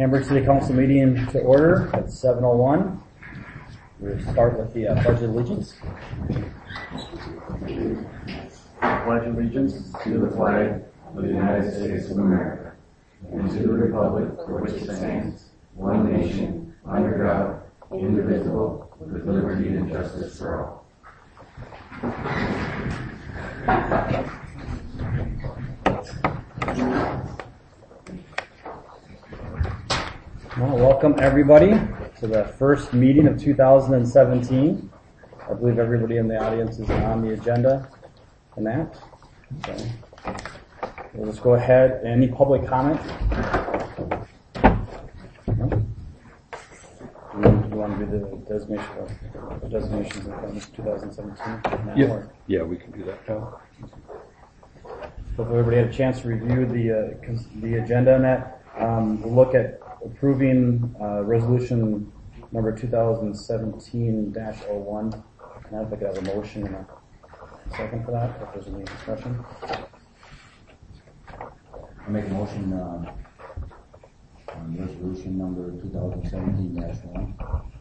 Hamburg City Council meeting to order at 7:01. We'll start with the Pledge of Allegiance. Pledge allegiance to the flag of the United States of America and to the republic for which it stands, one nation, under God, indivisible, with liberty and justice for all. Well, welcome everybody to the first meeting of 2017. I believe everybody in the audience is on the agenda and that. So we'll just go ahead. Any public comment? No? You want to do the designations of 2017? Now, yeah, we can do that now. So if everybody had a chance to review the agenda on that, we'll look at approving resolution number 2017-01. And I think I have a motion and a second for that, if there's any discussion. I make a motion on resolution number 2017-1.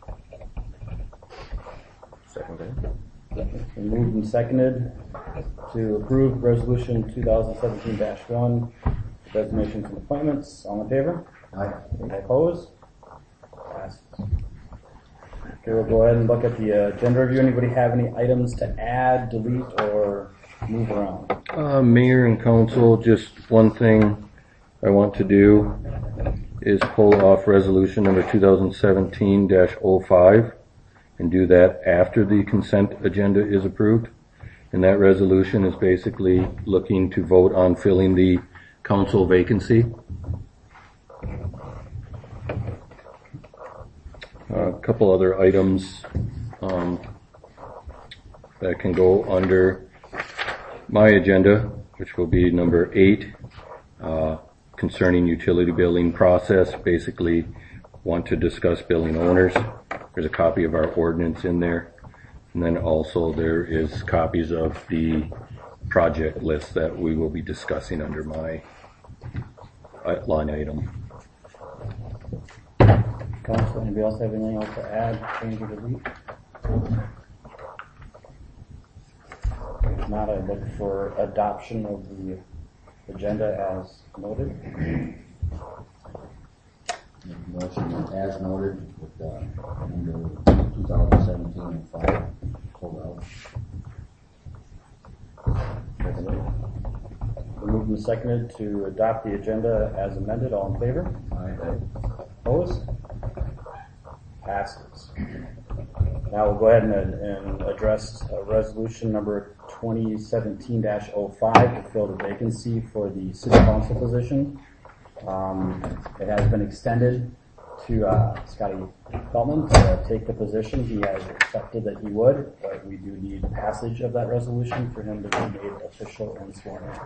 Second. Been moved and seconded to approve resolution 2017-1, designations and appointments. All in favor? Aye. Any opposed? Passes. Okay, we'll go ahead and look at the agenda review. Anybody have any items to add, delete, or move around? Mayor and council, just one thing I want to do is pull off resolution number 2017-05 and do that after the consent agenda is approved. And that resolution is basically looking to vote on filling the council vacancy. A couple other items that can go under my agenda, which will be number 8, concerning utility billing process. Basically want to discuss billing owners. There's a copy of our ordinance in there. And then also there is copies of the project list that we will be discussing under my line item. Council, anybody else have anything else to add, change, or delete? If not, I'd look for adoption of the agenda as noted. Motion as noted with number 2017-5 pulled We're moved and seconded to adopt the agenda as amended. All in favor? out. Opposed? Passes. Now we'll go ahead and address resolution number 2017-05 to fill the vacancy for the city council position. It has been extended to Scotty Feldman to take the position. He has accepted that he would, but we do need passage of that resolution for him to be made official and sworn in.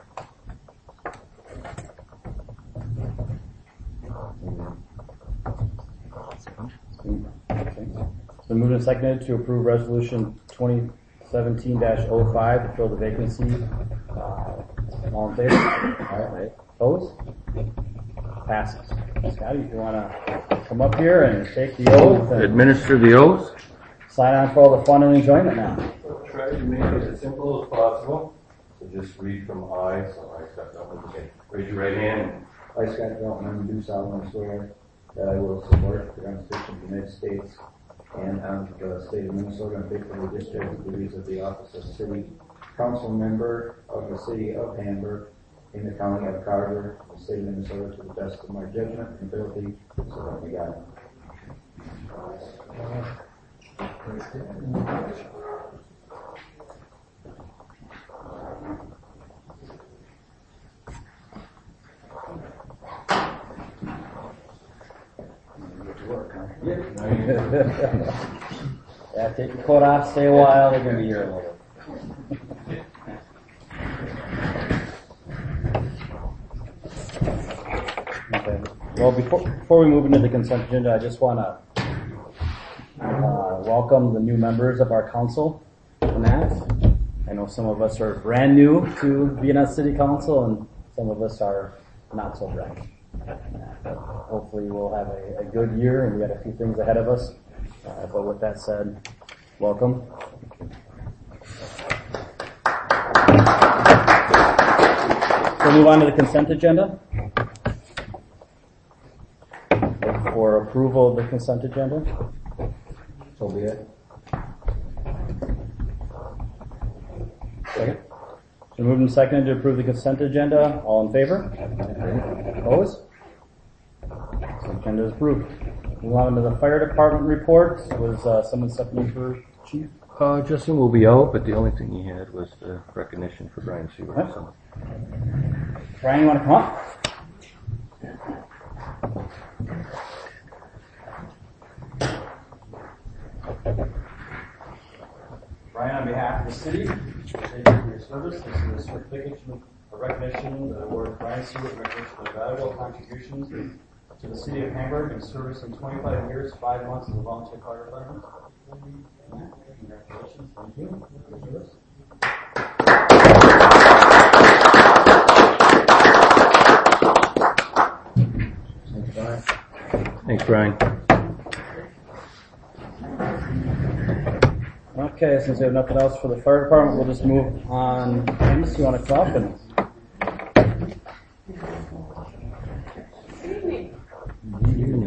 It's been moved and seconded to approve resolution 2017-05 to fill the vacancy. All in favor? Aye. Opposed? Passes. Scotty, if you want to come up here and take the oath and Administer the oath. sign on for all the fun and enjoyment now. We'll try to make it as simple as possible. So just read from I, so I step up and say, raise your right hand. I, Scott Feldman, do solemnly swear that I will support the Constitution of the United States and of the state of Minnesota and faithfully discharge the duties of the office of city council member of the city of Hamburg in the county of Carver, the state of Minnesota, to the best of my judgment and ability, so help me God. Yeah, take your coat off, stay a while, they're going to be here a little bit. Okay. Well, before we move into the consent agenda, I just want to welcome the new members of our council. Matt, I know some of us are brand new to being on city council, and some of us are not so brand. hopefully we'll have a good year, and we got a few things ahead of us. But with that said, welcome. We'll move on to the consent agenda. For approval of the consent agenda. So be it. Second. So moved and seconded to approve the consent agenda. All in favor? Opposed? Consent agenda is approved. Move on to the fire department report. Was someone stepping in for chief? Justin will be out, but the only thing he had was the recognition for Brian Seward. Yep. So. Brian, you want to come up? Brian, on behalf of the city, thank you for your service. This is a certification of recognition that awards Brian Seward recognition of valuable contributions to the city of Hamburg in service in 25 years, 5 months as a volunteer firefighter. Congratulations. Thank you. Thanks, Brian. Okay, since we have nothing else for the fire department, we'll just move on. Amos, you want to come up? And Good evening.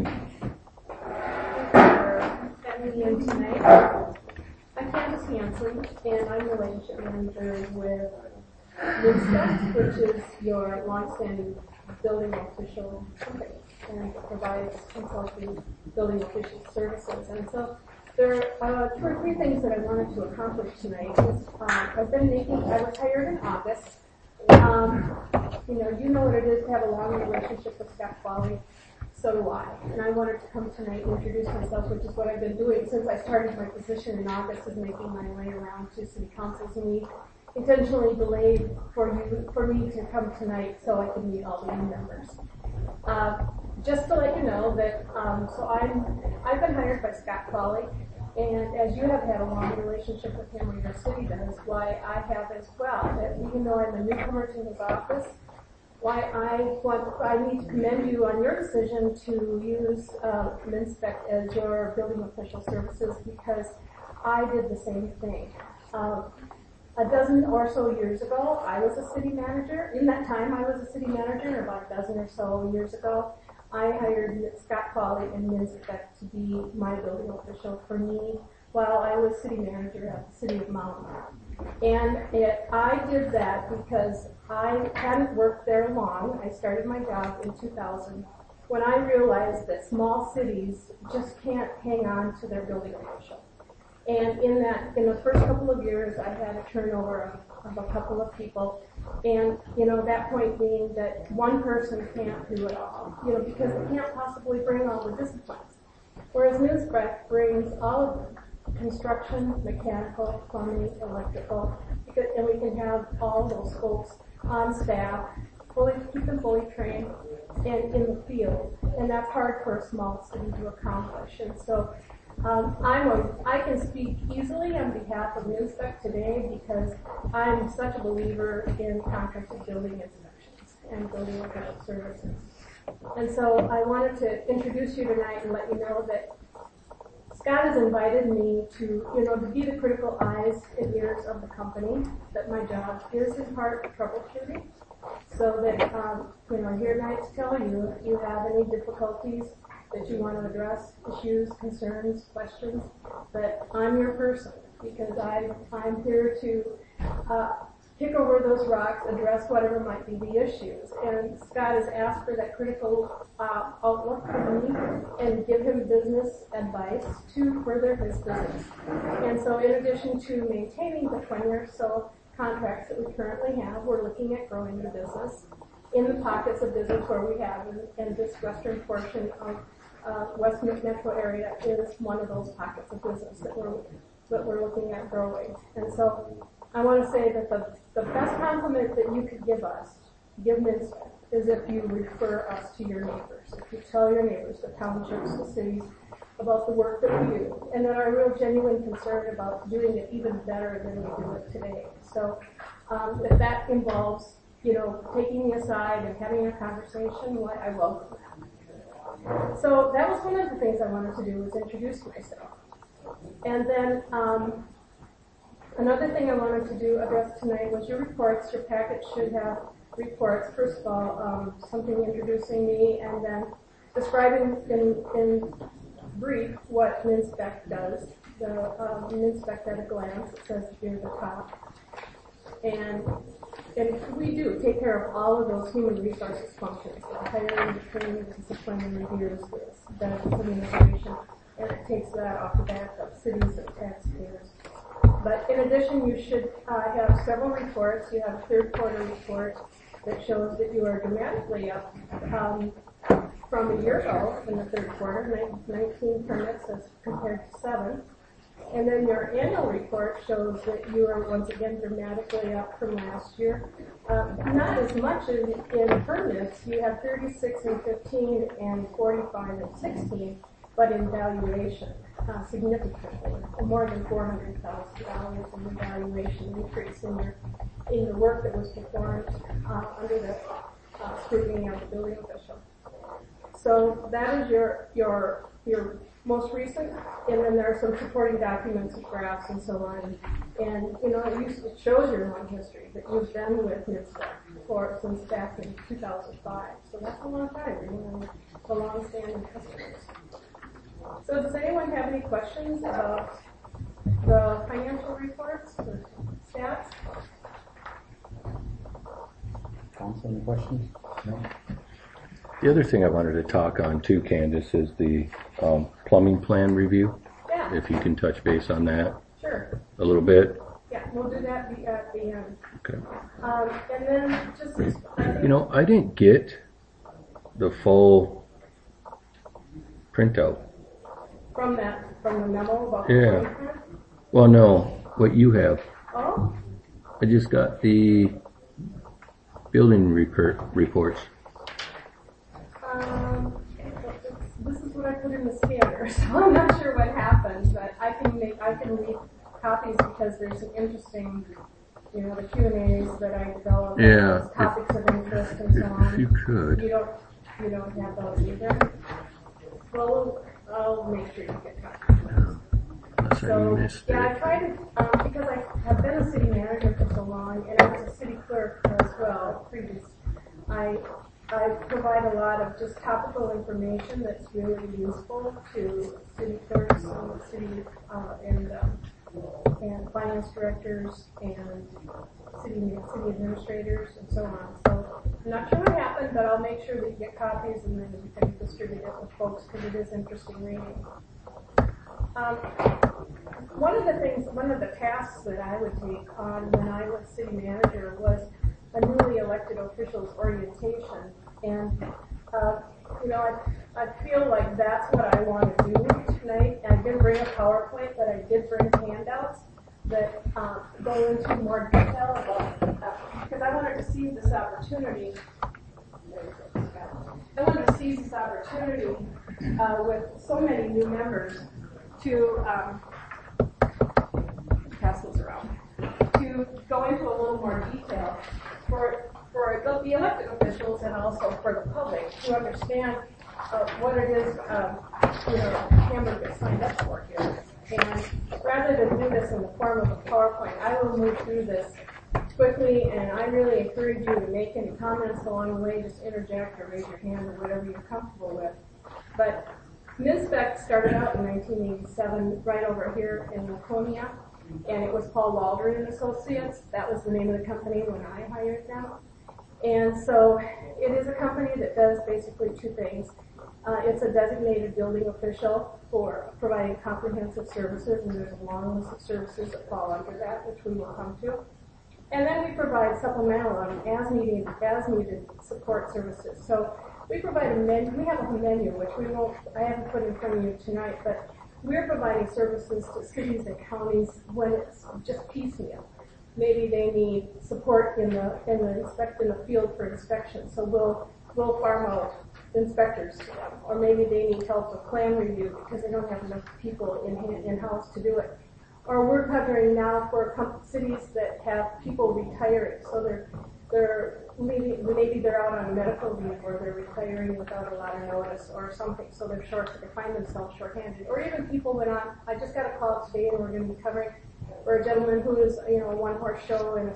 Having me in tonight. I'm Candace Hanson, and I'm relationship manager with NISTA, which is your longstanding building official company, and provides consulting building official services. And so there are 2 or 3 things that I wanted to accomplish tonight. I was hired in August. You know what it is to have a long relationship with Scott Qualley. So do I. And I wanted to come tonight and introduce myself, which is what I've been doing since I started my position in August, is making my way around to city councils. And we intentionally delayed for me to come tonight so I could meet all the new members. Just to let you know that, I've been hired by Scott Qualley, and as you have had a long relationship with him, or your city does, why I have as well. That even though I'm a newcomer to his office, why I need to commend you on your decision to use Minspec as your building official services, because I did the same thing. A dozen or so years ago, I was a city manager. In that time, I was a city manager, and about a dozen or so years ago, I hired Scott Qualley and Minspec to be my building official for me while I was city manager at the city of Mountain. And I did that because I hadn't worked there long. I started my job in 2000 when I realized that small cities just can't hang on to their building official. And in the first couple of years, I had a turnover of a couple of people. And, that point being that one person can't do it all, because they can't possibly bring all the disciplines. Whereas Minspec brings all of construction, mechanical, plumbing, electrical, and we can have all those folks on staff, keep them fully trained and in the field. And that's hard for a small city to accomplish. And so I can speak easily on behalf of Minspec today because I'm such a believer in contracted building inspections and building official services. And so I wanted to introduce you tonight and let you know that Scott has invited me to be the critical eyes and ears of the company, that my job is in part troubleshooting, so that, I'm here tonight to tell you if you have any difficulties that you want to address, issues, concerns, questions, that I'm your person, because I'm here to pick over those rocks, address whatever might be the issues. And Scott has asked for that critical outlook from me and give him business advice to further his business. And so in addition to maintaining the 20 or so contracts that we currently have, we're looking at growing the business in the pockets of business where we have, and this western portion of West Metro area is one of those pockets of business that we're looking at growing. And so I want to say that the best compliment that you could give Minspec, is if you refer us to your neighbors. If you tell your neighbors, the townships, the cities, about the work that we do, and that our real genuine concern about doing it even better than we do it today. So if that involves, taking me aside and having a conversation, I welcome that. So that was one of the things I wanted to do, was introduce myself. And then another thing I wanted to address tonight was your reports. Your packet should have reports. First of all, something introducing me, and then describing in brief what MinSpec does. The MinSpec at a glance, it says near the top. And we do take care of all of those human resources functions, the hiring, the training, the discipline, and reviews, the benefits administration, and it takes that off the back of cities and taxpayers. But in addition, you should have several reports. You have a third quarter report that shows that you are dramatically up from a year ago in the third quarter, 19 permits as compared to 7. And then your annual report shows that you are once again dramatically up from last year. Not as much in permits. You have 36 in 15 and 45 in 16, but in valuation, significantly, more than $400,000 in the valuation increase in the work that was performed under the scrutiny of the building official. So that is your most recent, and then there are some supporting documents and graphs and so on. And it shows your long history that you've been with MinSpec since back in 2005. So that's a long time. The long-standing customers. So does anyone have any questions about the financial reports or stats? Council, any questions? No. The other thing I wanted to talk on too, Candace, is the plumbing plan review. Yeah. If you can touch base on that. Sure. A little bit. Yeah, we'll do that at the end. Okay. And then just I didn't get the full printout. From the memo about Yeah. the plan? Well, no, what you have. Oh, I just got the building reports. this is what I put in the scanner, so I'm not sure what happened, but I can read copies because there's some interesting, the Q&As that I developed, Yeah. topics of interest and so on. If you could. You don't have those either. Well, I'll make sure you get copies. Unless I So, missed yeah, I it. tried to, because I have been a city manager for so long, and I was a city clerk as well, previous. I provide a lot of just topical information that's really useful to city clerks and city and finance directors and city administrators and so on. So I'm not sure what happened, but I'll make sure that you get copies and then you can distribute it with folks because it is interesting reading. One of the tasks that I would take on when I was city manager was a newly elected officials orientation, and I feel like that's what I want to do tonight. I didn't bring a PowerPoint, but I did bring handouts that go into more detail about because I wanted to seize this opportunity. With so many new members to pass those around, to go into a little more detail for the elected officials and also for the public to understand what it is Hamburg gets signed up for here. And rather than do this in the form of a PowerPoint, I will move through this quickly, and I really encourage you to make any comments along the way. Just interject or raise your hand or whatever you're comfortable with. But MinSpec started out in 1987 right over here in Laconia, and it was Paul Waldron and Associates. That was the name of the company when I hired them. And so it is a company that does basically two things. It's a designated building official for providing comprehensive services, and there's a long list of services that fall under that, which we will come to. And then we provide supplemental as needed support services. So we provide a menu. We have a menu, which I haven't put in front of you tonight, but we're providing services to cities and counties when it's just piecemeal. Maybe they need support in the field for inspection, so we'll farm out inspectors to them. Or maybe they need help with plan review because they don't have enough people in-house to do it. Or we're covering now for cities that have people retiring, so maybe they're out on medical leave or they're retiring without a lot of notice or something, so they're they find themselves shorthanded. Or even people went on, I just got a call today and we're going to be covering for a gentleman who is, a one-horse show in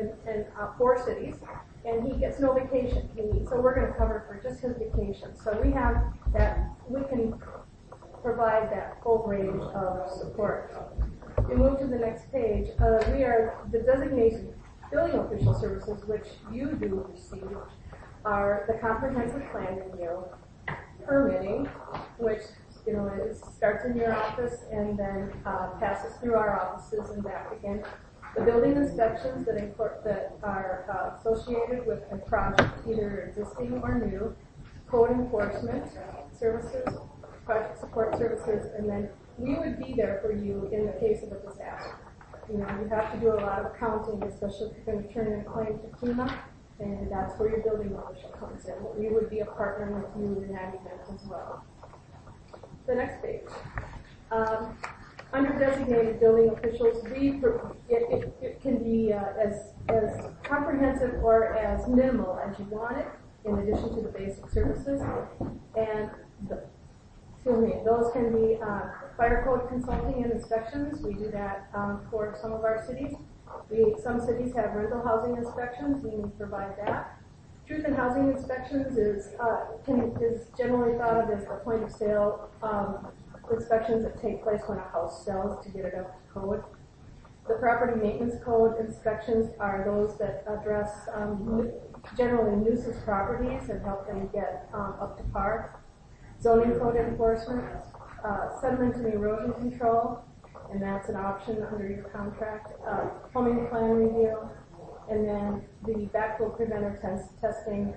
4 cities, and he gets no vacation. So we're going to cover for just his vacation. So we have that, we can provide that full range of support. We move to the next page. We are the designated building official services, which you do receive, are the comprehensive plan review, permitting, which it starts in your office and then passes through our offices and back again. The building inspections that are associated with a project, either existing or new, code enforcement services, project support services, and then we would be there for you in the case of a disaster. You have to do a lot of accounting, especially if you're going to turn in a claim to FEMA, and that's where your building official comes in. We would be a partner with you in that event as well. The next page. Under designated building officials, it can be as comprehensive or as minimal as you want it, in addition to the basic services. And those can be fire code consulting and inspections. We do that for some of our cities. Some cities have rental housing inspections, and we provide that. Truth in housing inspections is generally thought of as the point of sale inspections that take place when a house sells to get it up to code. The property maintenance code inspections are those that address generally nuisance properties and help them get up to par. Zoning code enforcement, sediment and erosion control, and that's an option under your contract. Plumbing plan review, and then the backflow preventer testing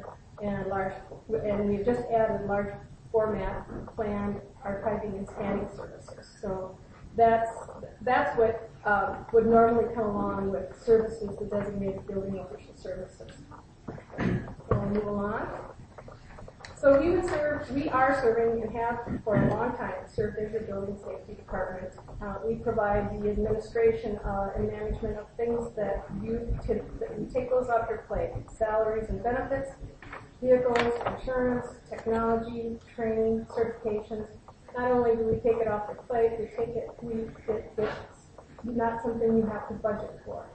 and we've just added large format plan archiving and scanning services. So that's what would normally come along with services, the designated building official services. We'll move along. So we are serving and have for a long time served as your building safety department. We provide the administration and management of things that you take those off your plate: salaries and benefits, vehicles, insurance, technology, training, certifications. Not only do we take it off your plate, it's not something you have to budget for.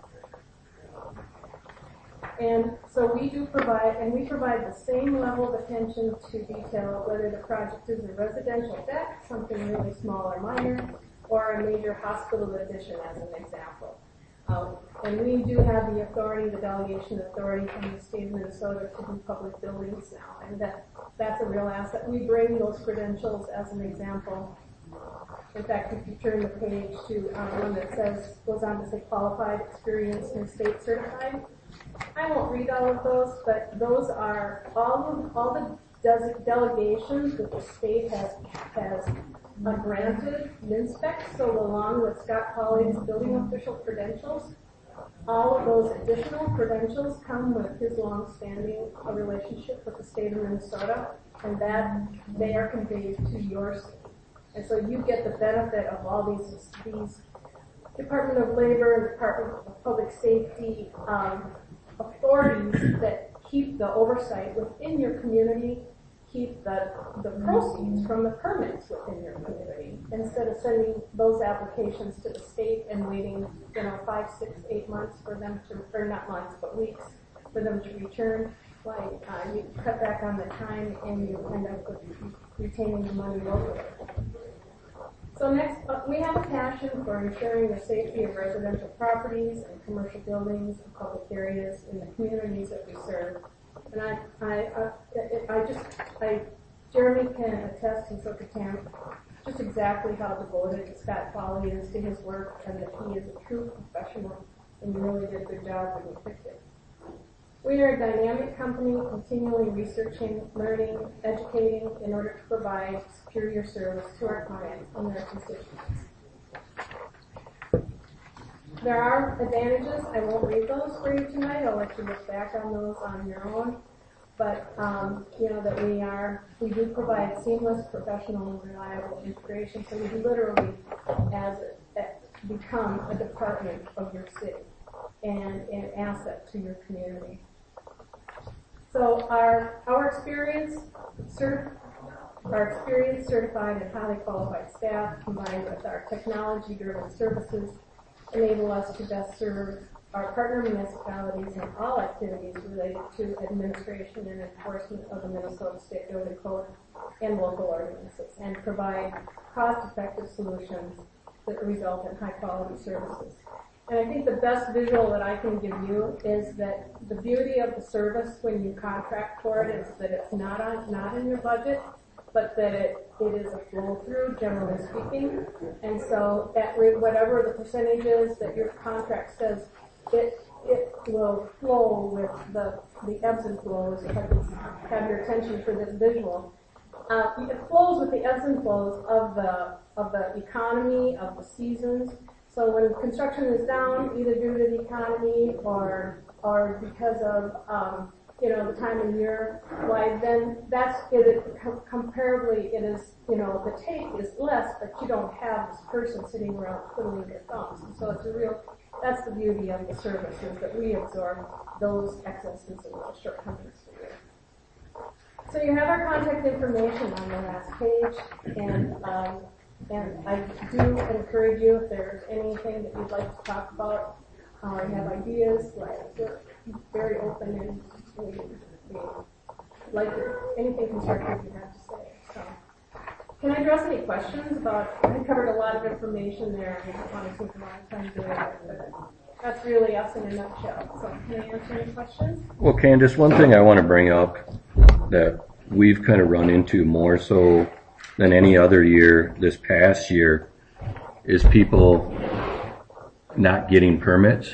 And so we provide the same level of attention to detail, whether the project is a residential deck, something really small or minor, or a major hospital addition as an example. And we do have the authority, the delegation authority from the state of Minnesota to do public buildings now, and that's a real asset. We bring those credentials as an example. In fact, if you turn the page to one that goes on to say qualified, experienced, and state certified, I won't read all of those, but those are all the delegations that the state has granted MinSpec. So along with Scott Colley's building official credentials, all of those additional credentials come with his long-standing relationship with the state of Minnesota, and that they are conveyed to your state. And so you get the benefit of all these Department of Labor and Department of Public Safety authorities that keep the oversight within your community, keep the proceeds from the permits within your community, instead of sending those applications to the state and waiting 5, 6, 8 months for them to, or not months, but weeks for them to return. You cut back on the time and you end up with retaining the money locally. So next, we have a passion for ensuring the safety of residential properties and commercial buildings and public areas in the communities that we serve. And Jeremy can attest, and so can Tam, just exactly how devoted Scott Foley is to his work, and that he is a true professional and really did a good job when he picked it. We are a dynamic company, continually researching, learning, educating in order to provide superior service to our clients and their constituents. There are advantages. I won't read those for you tonight. I'll let you look back on those on your own. But that we do provide seamless, professional, and reliable integration. So we literally become a department of your city and an asset to your community. So our experience certified and highly qualified staff combined with our technology-driven services enable us to best serve our partner municipalities in all activities related to administration and enforcement of the Minnesota State Building Code and local ordinances, and provide cost-effective solutions that result in high-quality services. And I think the best visual that I can give you is that the beauty of the service when you contract for it is that it's not in your budget, but that it is a flow through, generally speaking. And so at whatever the percentage is that your contract says, it will flow with the ebbs and flows. If I could have your attention for this visual. It flows with the ebbs and flows of the economy, of the seasons. So when construction is down, either due to the economy or because of the time of year, why then that's it. Comparably, it is the take is less, but you don't have this person sitting around twiddling their thumbs. And so that's the beauty of the service is that we absorb those excesses and those shortcomings for you. So you have our contact information on the last page, and I do encourage you if there's anything that you'd like to talk about or you have ideas, we're very open and we like anything constructive you have to say. So, can I address any questions about? I covered a lot of information there. I don't want to take a lot of time doing it, but that's really us in a nutshell. So, can I answer any questions? Well, Candace, one thing I want to bring up that we've kind of run into more so than any other year this past year is people not getting permits.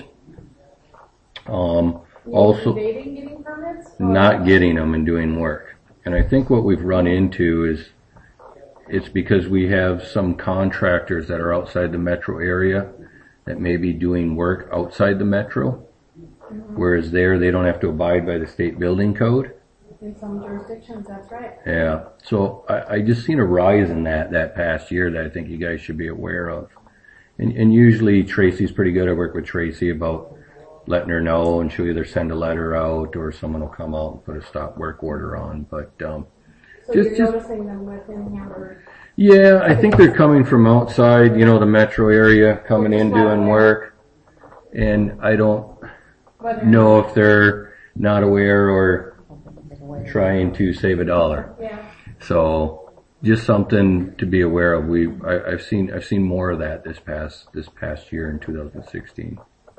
Also getting permits? Not getting them and doing work. And I think what we've run into is it's because we have some contractors that are outside the metro area that may be doing work outside the metro, whereas there they don't have to abide by the state building code. In some jurisdictions, that's right. Yeah. So I just seen a rise in that past year that I think you guys should be aware of. And usually Tracy's pretty good. I work with Tracy about letting her know, and she'll either send a letter out or someone will come out and put a stop work order on. But so you're noticing them within here? Yeah, I think they're coming from outside, the metro area, coming in doing work. And I don't know if they're not aware or trying to save a dollar. Yeah. So just something to be aware of. I've seen more of that this past year in 2016.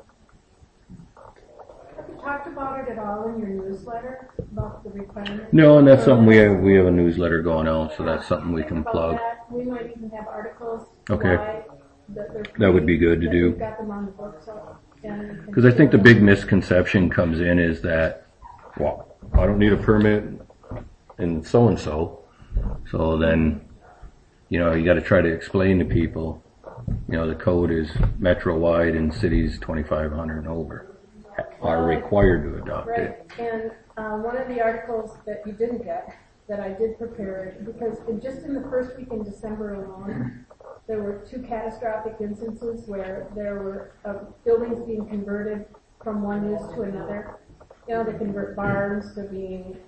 Have you talked about it at all in your newsletter about the requirements? No, and that's something we have a newsletter going out, so that's something we can plug. We might even have articles. Okay. That would be good to do. We've got them on the books. Because I think the big misconception comes in is that, well, I don't need a permit and so. So then, you got to try to explain to people, the code is metro-wide and cities 2,500 and over are required to adopt it. And one of the articles that you didn't get, that I did prepare, because just in the first week in December alone, there were 2 catastrophic instances where there were buildings being converted from one use to another. They convert barns to being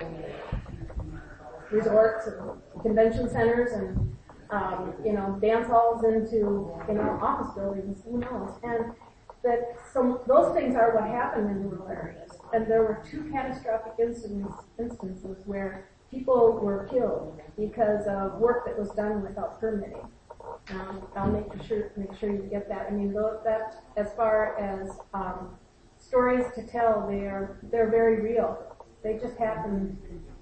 resorts and convention centers and, dance halls into, office buildings, who knows. And that those things are what happened in rural areas. And there were 2 catastrophic instances where people were killed because of work that was done without permitting. I'll make sure you get that. I mean, that as far as stories to tell, they're very real. They just happened,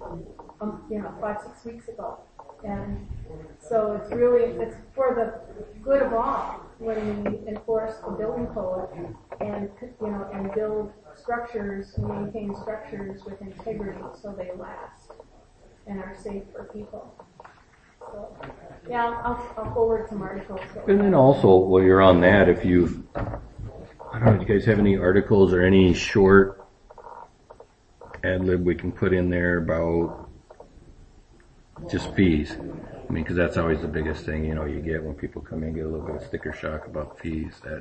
5-6 weeks ago, and so it's for the good of all when we enforce the building code and build structures and maintain structures with integrity so they last and are safe for people. So, yeah, I'll forward some articles. And then also, while you're on that, I don't know, do you guys have any articles or any short ad lib we can put in there about just fees? I mean, because that's always the biggest thing, you get when people come in, get a little bit of sticker shock about fees. That,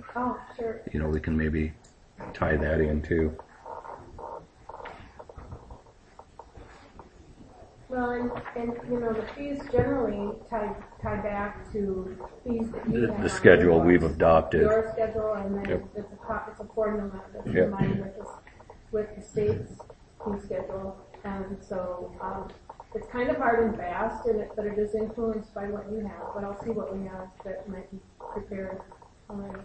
sure. We can maybe tie that in too. Well, and you know, the fees generally tie back to fees that you have. The schedule on we've adopted. Your schedule, and then Yep. it's a formula that's Yep. combined with the state's fee schedule. And so, it's kind of hard and fast, but it is influenced by what you have. But I'll see what we have that might be prepared already.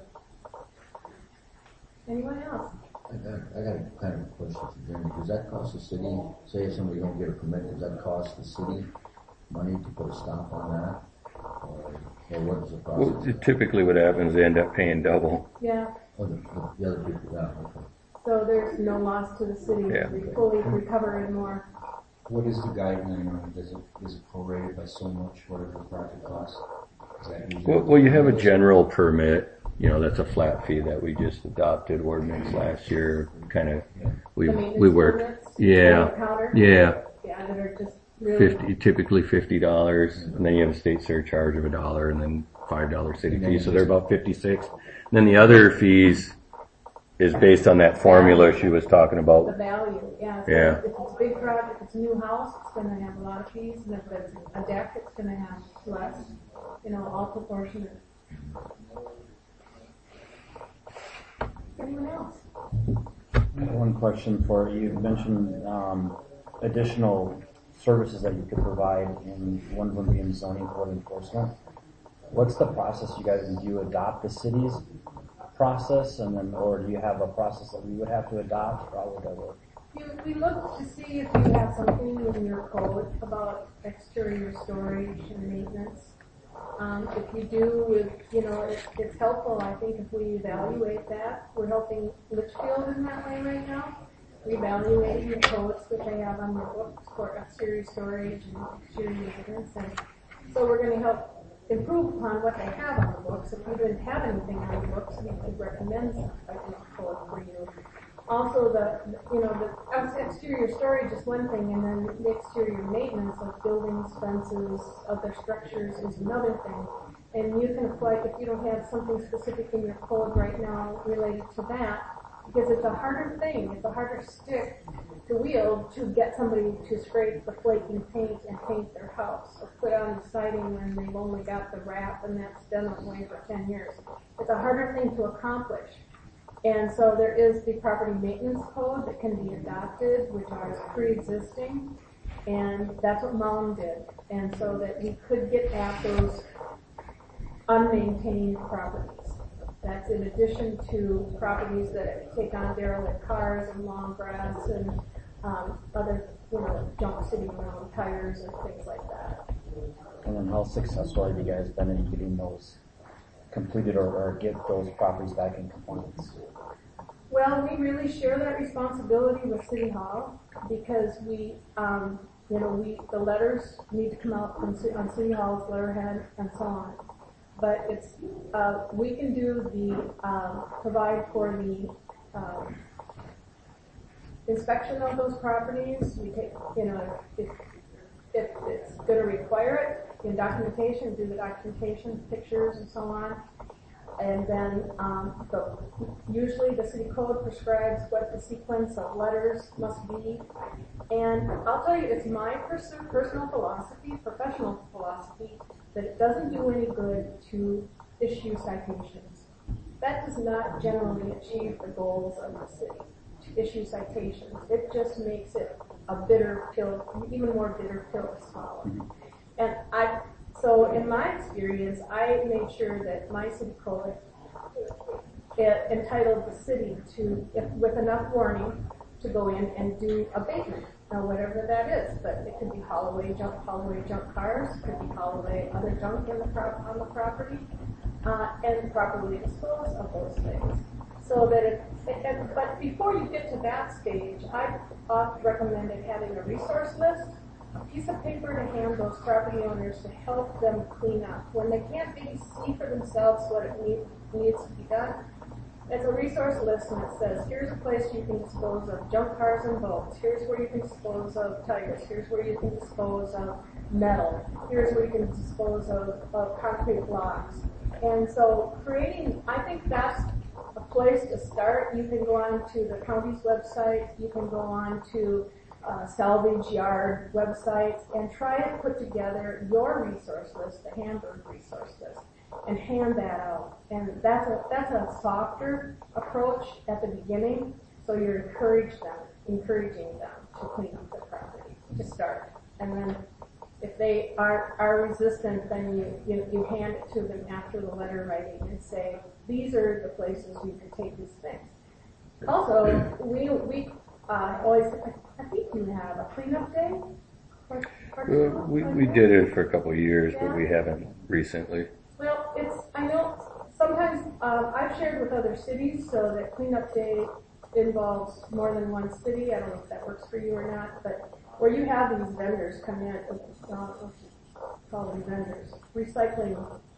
Anyone else? I got a kind of a question for Jeremy. Does that cost the city, say if somebody don't get a permit, does that cost the city money to put a stop on that? Or what is the process? Well, typically what happens, they end up paying double. Yeah. Oh, the other people, yeah, okay. So there's no loss to the city. Yeah. We fully recover and more. What is the guideline on it? Is it prorated by so much, whatever the project costs? Is that usually? Well, you have a general permit. You know, that's a flat fee that we just adopted ordinance last year. Kind of, we The maintenance worked. permits, Yeah, the counter. yeah. Yeah, that are just really. Typically $50, and then you have a state surcharge of $1, and then $5 city fee. So they're about 56. And then the other fees is based on that formula she was talking The about. value, yeah. So Yeah. if it's a big project, if it's a new house, it's going to have a lot of fees, and if it's a deck, it's going to have less. You know, all proportionate. Anyone else? One question for you. You mentioned additional services that you could provide, and one of them being zoning code enforcement. What's the process you guys do? You adopt the city's process, and then, or do you have a process that we would have to adopt? Or how would that work? We look to see if you have something in your code about exterior storage and maintenance. If you do, you know, it's helpful, I think, if we evaluate that. We're helping Litchfield in that way right now. We're evaluating the codes that they have on their books for exterior storage and exterior maintenance. And so we're going to help improve upon what they have on the books. If we didn't have anything on the books, we could recommend something code for you. Also, the exterior storage is one thing, and then the exterior maintenance of buildings, fences, other structures is another thing. And you can apply, if you don't have something specific in your code right now related to that, because it's a harder thing, it's a harder stick to wield to get somebody to scrape the flaking paint and paint their house, or put on the siding when they've only got the wrap and that's done that way for 10 years. It's a harder thing to accomplish. And so there is the property maintenance code that can be adopted, which is pre-existing, and that's what Mound did. And so that we could get at those unmaintained properties. That's in addition to properties that take on derelict cars and long grass and other, junk sitting around, tires and things like that. And then how successful have you guys been in getting those completed or get those properties back in compliance? Well, we really share that responsibility with City Hall because we, the letters need to come out on City Hall's letterhead and so on. But it's, we can do provide for the inspection of those properties. We take, if it's going to require it in documentation, do the documentation, pictures and so on. And then usually the city code prescribes what the sequence of letters must be. And I'll tell you, it's my personal philosophy, professional philosophy, that it doesn't do any good to issue citations. That does not generally achieve the goals of the city, to issue citations. It just makes it a bitter pill, even more bitter pill to swallow. And so in my experience, I made sure that my city code entitled the city to, with enough warning, to go in and do abatement, whatever that is. But it could be haul away junk cars, it could be haul away other junk on the property, and properly dispose of those things. So that but before you get to that stage, I often recommended having a resource list, a piece of paper to hand those property owners to help them clean up. When they can't maybe see for themselves what it needs to be done, it's a resource list and it says, here's a place you can dispose of junk cars and boats, here's where you can dispose of tires, here's where you can dispose of metal, here's where you can dispose of concrete blocks. And so I think that's a place to start. You can go on to the county's website, you can go on to salvage yard websites and try and put together your resource list, the Hamburg resource list, and hand that out. And that's a softer approach at the beginning, so you're encouraging them to clean up their property to start. And then if they are resistant, then you hand it to them after the letter writing and say, these are the places you can take these things. Also, we always, I think you have a cleanup day. We did it for a couple of years, but we haven't recently. Well, I know sometimes I've shared with other cities so that cleanup day involves more than one city. I don't know if that works for you or not, but where you have these vendors come in, call them vendors, recycling.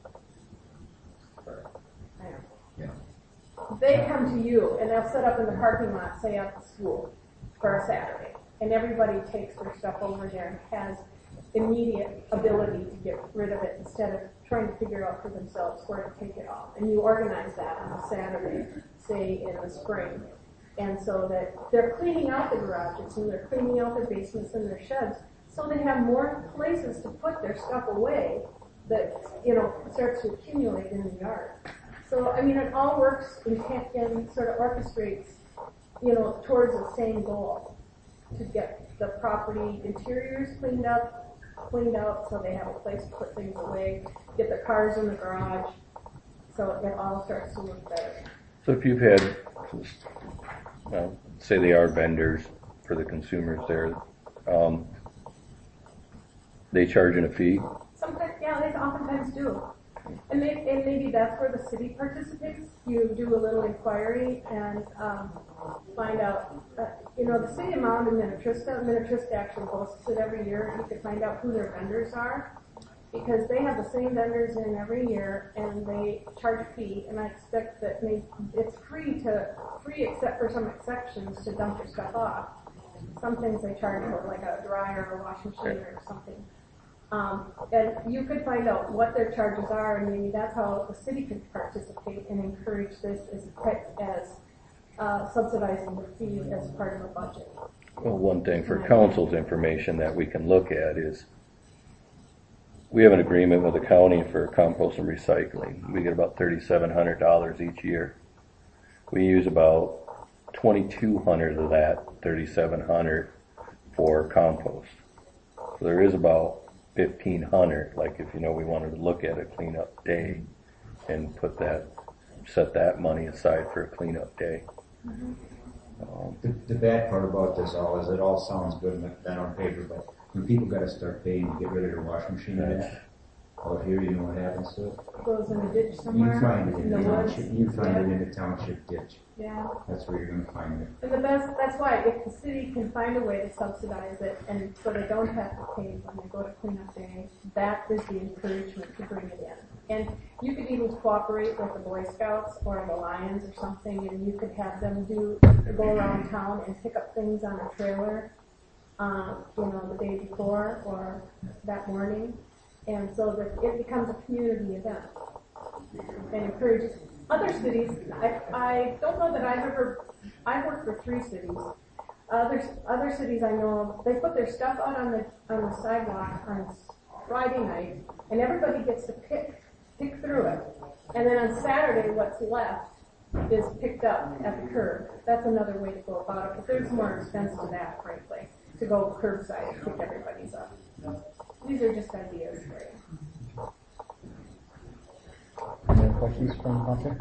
They come to you and they'll set up in the parking lot, say at the school, for a Saturday, and everybody takes their stuff over there and has immediate ability to get rid of it instead of trying to figure out for themselves where to take it off. And you organize that on a Saturday, say in the spring. And so that they're cleaning out the garages and they're cleaning out their basements and their sheds, so they have more places to put their stuff away that, starts to accumulate in the yard. So, I mean, it all works and sort of orchestrates, towards the same goal, to get the property interiors cleaned out so they have a place to put things away, get the cars in the garage, so it all starts to look better. So if you've had, say they are vendors for the consumers there, they charging a fee? Sometimes, yeah, they oftentimes do. And maybe that's where the city participates. You do a little inquiry and find out, the city of Mound and Minnetrista actually hosts it every year. You can find out who their vendors are, because they have the same vendors in every year and they charge a fee, and I expect that it's free except for some exceptions to dump your stuff off. Some things they charge for, like a dryer or a washing machine or something. And you could find out what their charges are, and maybe that's how the city could participate and encourage this as subsidizing the fee as part of a budget. Well, one thing for council's information that we can look at is we have an agreement with the county for compost and recycling. We get about $3,700 each year. We use about $2,200 of that $3,700 for compost. So there is about $1,500. Like if we wanted to look at a cleanup day and set that money aside for a cleanup day. Mm-hmm. The bad part about this all is it all sounds good down on paper, but when people got to start paying to get rid of their washing machine out here, you know what happens to it? It goes in a ditch somewhere. You find it in the woods. township. You find it in the township ditch. Yeah. That's where you're going to find it. And that's why if the city can find a way to subsidize it, and so they don't have to pay when they go to cleanup day, that is the encouragement to bring it in. And you could even cooperate with the Boy Scouts or the Lions or something, and you could have them go around town and pick up things on a trailer, the day before or that morning, and so that it becomes a community event and encourages other cities. I don't know that I've worked for 3 cities. Other cities I know, they put their stuff out on the sidewalk on Friday night, and everybody gets to pick through it. And then on Saturday, what's left is picked up at the curb. That's another way to go about it, but there's more expense to that, frankly, to go curbside and pick everybody's up. These are just ideas for you. Any other questions from council?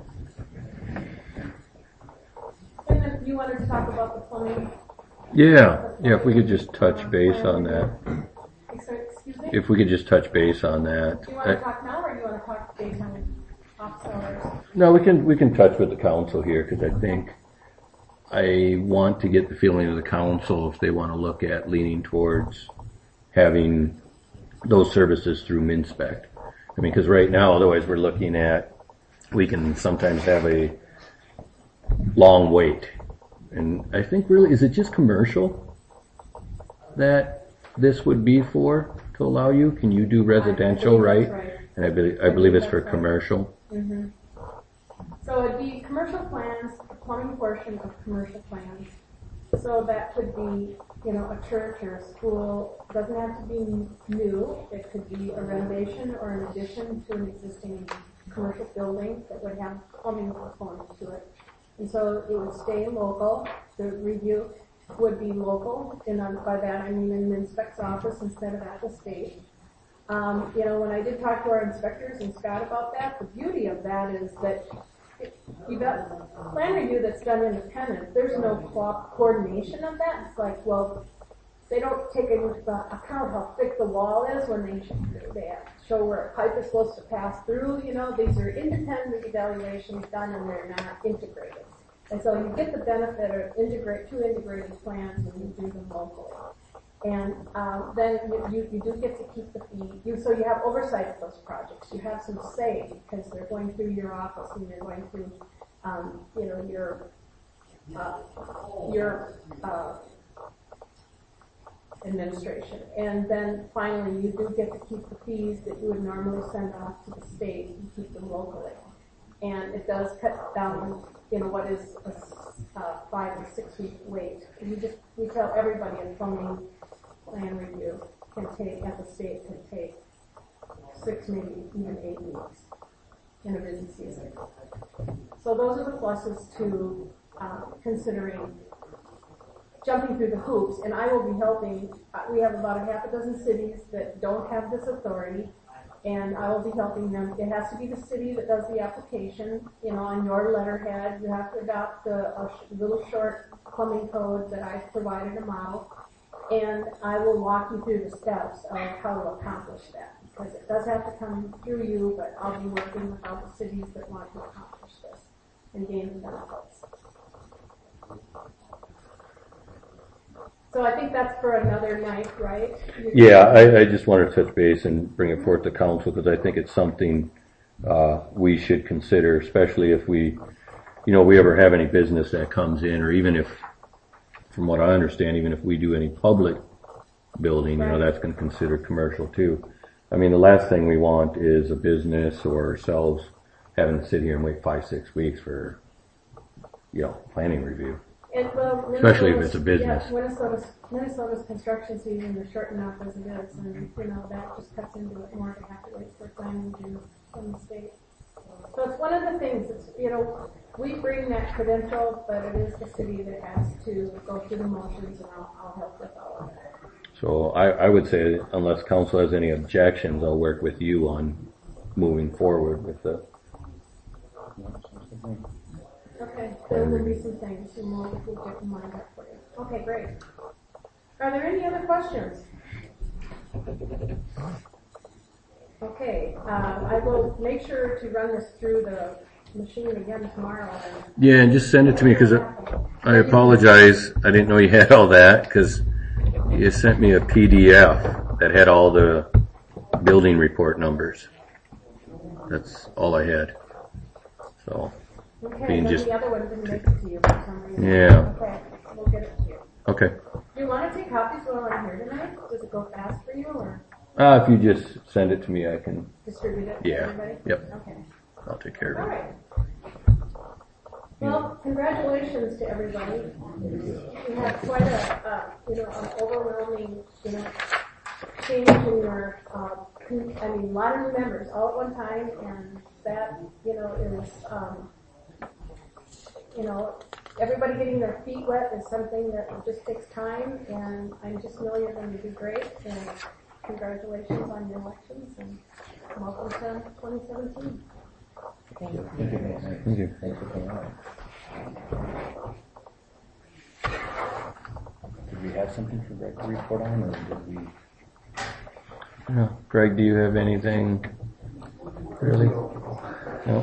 And then you wanted to talk about the plumbing? Yeah, if we could just touch base on that. Excuse me? If we could just touch base on that. Do you want to talk now, or do you want to talk based on off sellers? No, we can touch with the council here, because I think I want to get the feeling of the council if they want to look at leaning towards having those services through MinSpec. I mean, because right now, otherwise we can sometimes have a long wait. And I think really, is it just commercial that this would be for, to allow you? Can you do residential, right? And I believe it's for commercial. Mm-hmm. So it'd be commercial plans, the plumbing portion of commercial plans, So that could be, a church or a school. It doesn't have to be new. It could be a renovation or an addition to an existing commercial building that would have plumbing components to it. And so it would stay local. The review would be local, and by that I mean in the inspector's office instead of at the state. When I did talk to our inspectors and Scott about that, the beauty of that is that you've got plan review that's done independent. There's no coordination of that. It's like, well, they don't take into account how thick the wall is when they show where a pipe is supposed to pass through. These are independent evaluations done and they're not integrated. And so you get the benefit of two integrated plans and you do them locally. And then you do get to keep the fee. So you have oversight of those projects. You have some say because they're going through your office and they're going through, your administration. And then finally, you do get to keep the fees that you would normally send off to the state and keep them locally. And it does cut down, what is a 5 or 6 week wait. We tell everybody in plumbing plan review at the state can take 6, maybe even 8 weeks in a busy season. So those are the pluses to considering jumping through the hoops, and I will be helping. We have about a half a dozen cities that don't have this authority, and I will be helping them. It has to be the city that does the application. On your letterhead, you have to adopt a little short plumbing code that I've provided a model, and I will walk you through the steps of how to accomplish that, because it does have to come through you, but I'll be working with all the cities that want to accomplish this and gain the benefits. So I think that's for another night, right? Yeah, I just want to touch base and bring it forth to council because I think it's something we should consider, especially if we ever have any business that comes in, or even if, from what I understand, even if we do any public building, right, that's going to consider commercial too. I mean, the last thing we want is a business or ourselves having to sit here and wait 5-6 weeks for, planning review. Especially if it's a business. Yeah, Minnesota's construction season is short enough as it is, and that just cuts into it more to have to wait for planning review from the state. So it's one of the things. It's we bring that credential, but it is the city that has to go through the motions, and I'll help with all of that. So I would say, unless council has any objections, I'll work with you on moving forward with the. Okay, there will be some things, and we'll get them lined up for you. Okay, great. Are there any other questions? Okay, I will make sure to run this through the machine again tomorrow. Yeah, and just send it to me because I apologize. I didn't know you had all that because you sent me a PDF that had all the building report numbers. That's all I had. So. Okay, so the other one didn't make it to you for some reason. Yeah. Okay, we'll get it to you. Okay. Do you want to take copies while I'm here tonight? Does it go fast for you, or? If you just send it to me, I can distribute it to everybody? Yep. Okay. I'll take care of it. All right. Well, congratulations to everybody. You had quite an overwhelming, change in your, a lot of new members all at one time, and that, is, everybody getting their feet wet is something that just takes time, and I just know you're going to do great, and congratulations on your elections, and welcome to 2017. Thank you. Thank you. Thanks for coming out. Did we have something for Greg to report on, or did we? No. Greg, do you have anything? Really? No.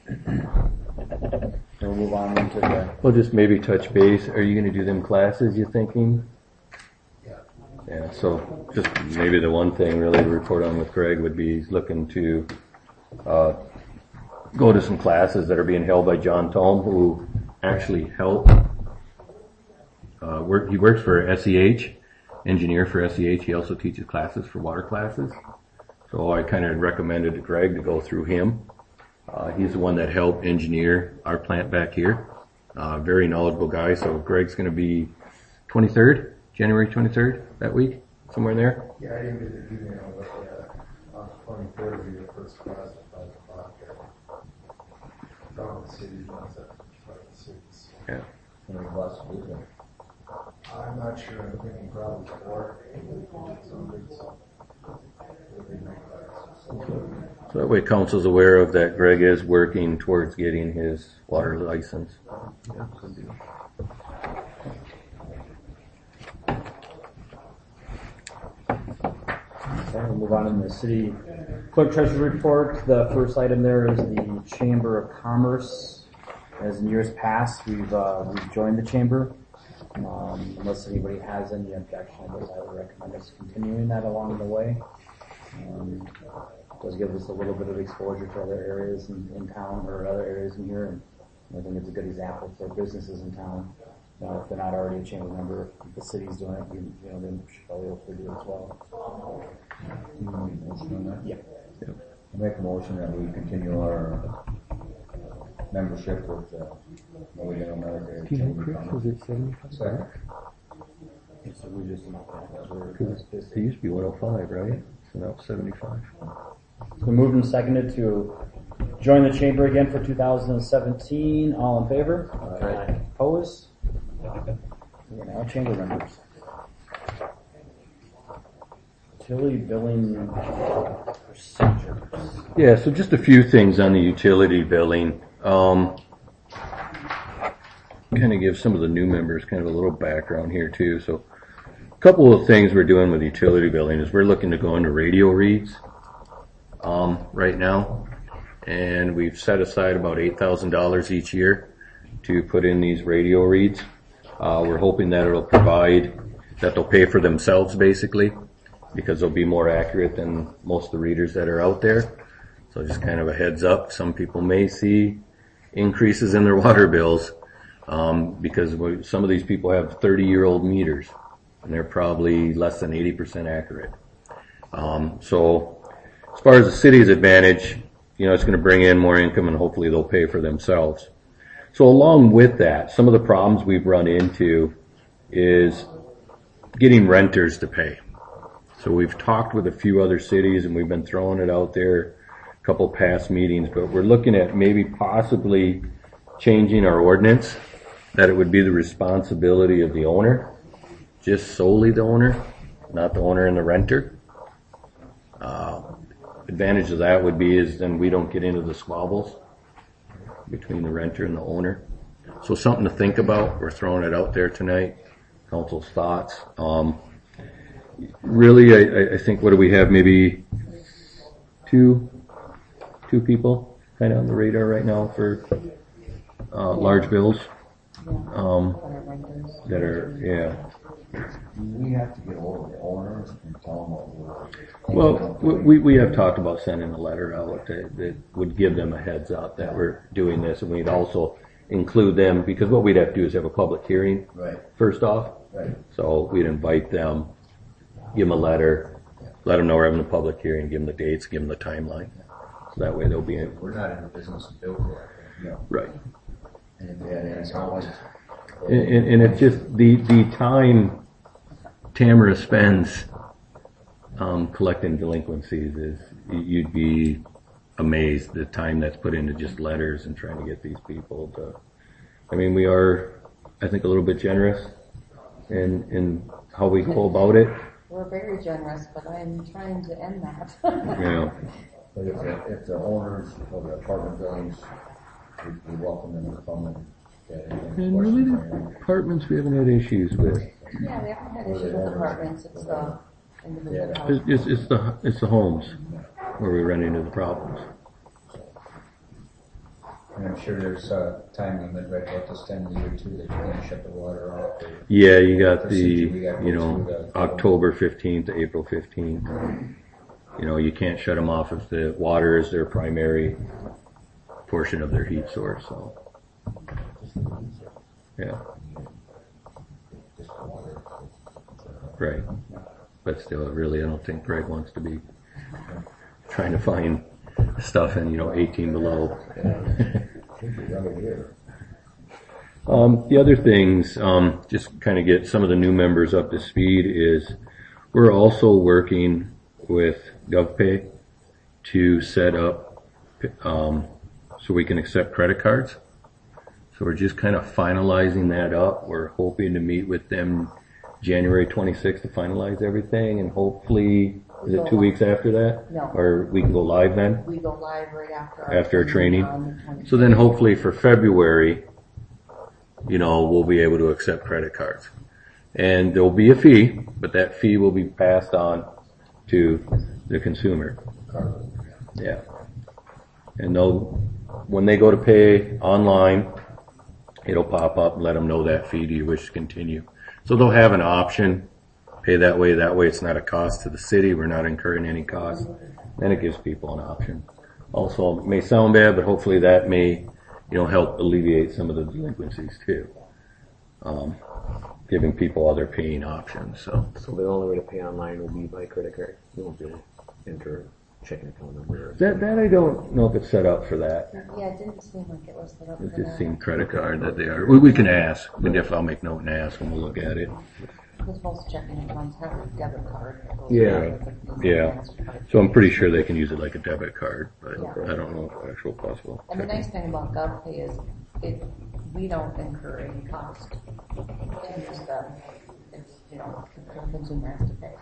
We'll move on into the. We'll just maybe touch base. Are you going to do them classes, you thinking? Yeah, so just maybe the one thing really to report on with Greg would be he's looking to go to some classes that are being held by John Tome, who actually helped. He works for SEH, engineer for SEH. He also teaches classes for water classes. So I kind of recommended to Greg to go through him. He's the one that helped engineer our plant back here. Very knowledgeable guy. So Greg's going to be 23rd, January 23rd, that week, somewhere in there. Yeah, I didn't get the email, but on the 23rd will be the first class at 5 o'clock. From the city, not at 6. Yeah. Any bus with them? I'm not sure, I'm thinking probably 4. So that way council's aware of that Greg is working towards getting his water license. Okay, we'll move on to the city clerk treasurer report. The first item there is the Chamber of Commerce. As in years past, we've joined the chamber. Unless anybody has any objections, I would recommend us continuing that along the way. Does give us a little bit of exposure to other areas in town or other areas in here, and I think it's a good example for businesses in town. If they're not already a chamber member, if the city's doing it, they should probably hopefully do it as well. You want a motion on that? Yeah. I make a motion that we continue our membership with Northern America Chamber of Commerce. it 75? Second. So we just not It used to be 105, right? So now it's 75. So moved and seconded to join the chamber again for 2017. All in favor? Aye. Opposed? We're now chamber members. Utility billing procedures. Yeah, so just a few things on the utility billing. Kind of give some of the new members kind of a little background here too. So a couple of things we're doing with utility billing is we're looking to go into radio reads right now, and we've set aside about $8,000 each year to put in these radio reads. We're hoping that it'll they'll pay for themselves basically, because they'll be more accurate than most of the readers that are out there. So just kind of a heads up, some people may see increases in their water bills because some of these people have 30-year-old meters, and they're probably less than 80% accurate. So as far as the city's advantage, it's going to bring in more income, and hopefully they'll pay for themselves. So along with that, some of the problems we've run into is getting renters to pay. So we've talked with a few other cities, and we've been throwing it out there a couple past meetings, but we're looking at maybe possibly changing our ordinance that it would be the responsibility of the owner, just solely the owner, not the owner and the renter. Advantage of that would be is then we don't get into the squabbles between the renter and the owner. So something to think about. We're throwing it out there tonight. Council's thoughts. Really, I think, what do we have? Maybe two people kind of on the radar right now for large bills that are, yeah. We have to get over the owners and tell them what we're... Well, we have talked about sending a letter out that would give them a heads up that we're doing this, and we'd also include them, because what we'd have to do is have a public hearing first off. Right. So we'd invite them, give them a letter, let them know we're having a public hearing, give them the dates, give them the timeline. So that way they'll be in. We're not in the business of building that. No. Right. And if they had any comments... And it's just the time Tamara spends collecting delinquencies is, you'd be amazed the time that's put into just letters and trying to get these people to. I mean, we are, I think, a little bit generous in how we go about it. We're very generous, but I'm trying to end that. Yeah. But if the owners of the apartment buildings, we welcome them to come and get any And really, questions. the apartments we haven't had issues with. Yeah, we haven't had issues with apartments, it's the individual houses. It's the homes where we run into the problems. And I'm sure there's a time limit, right, about this time of the year too, that you can shut the water off. Yeah, you got Procedure we got to go through October 15th to April 15th. You can't shut them off if the water is their primary portion of their heat source, so. Yeah. Right. But still, really, I don't think Greg wants to be trying to find stuff in, 18 below. The other things, just kind of get some of the new members up to speed, is we're also working with GovPay to set up so we can accept credit cards. So we're just kind of finalizing that up. We're hoping to meet with them January 26th to finalize everything, and hopefully, is it 2 weeks after that? No. Or we can go live then? We go live right after After training? on the 26th. So then hopefully for February, we'll be able to accept credit cards. And there'll be a fee, but that fee will be passed on to the consumer. Yeah. And when they go to pay online, it'll pop up and let them know that fee. Do you wish to continue? So they'll have an option. Pay that way. That way it's not a cost to the city. We're not incurring any cost. And it gives people an option. Also, it may sound bad, but hopefully that may, help alleviate some of the delinquencies too. Giving people other paying options. So the only way to pay online will be by credit card. You won't be able to enter a checking account number. that I don't know if it's set up for that. Yeah, it didn't seem like it was set up It for just that. seemed credit card that they are. We can ask. I'll make note and ask and we'll look at it. Because most checking accounts have a debit card. that goes Yeah. with it. Yeah. So I'm pretty sure they can use it like a debit card, but Yeah. I don't know if actual possible. And the nice thing about GovPay is we don't incur any cost. It's just the consumer has to pay.